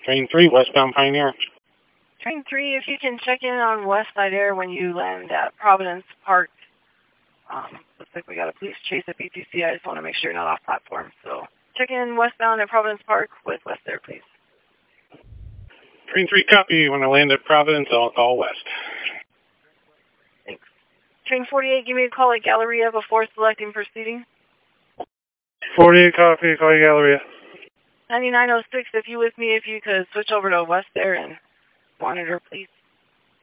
Train 3, westbound Pioneer. Train 3, if you can check in on Westside Air when you land at Providence Park. Looks like we got a police chase at BTC. I just want to make sure you're not off platform. So check in westbound at Providence Park with West Air, please. Train 3, copy. When I land at Providence, I'll call West. Thanks. Train 48, give me a call at Galleria before selecting proceeding. 48, copy. Call you Galleria. 9906, if you with me, if you could switch over to West Air and monitor, please.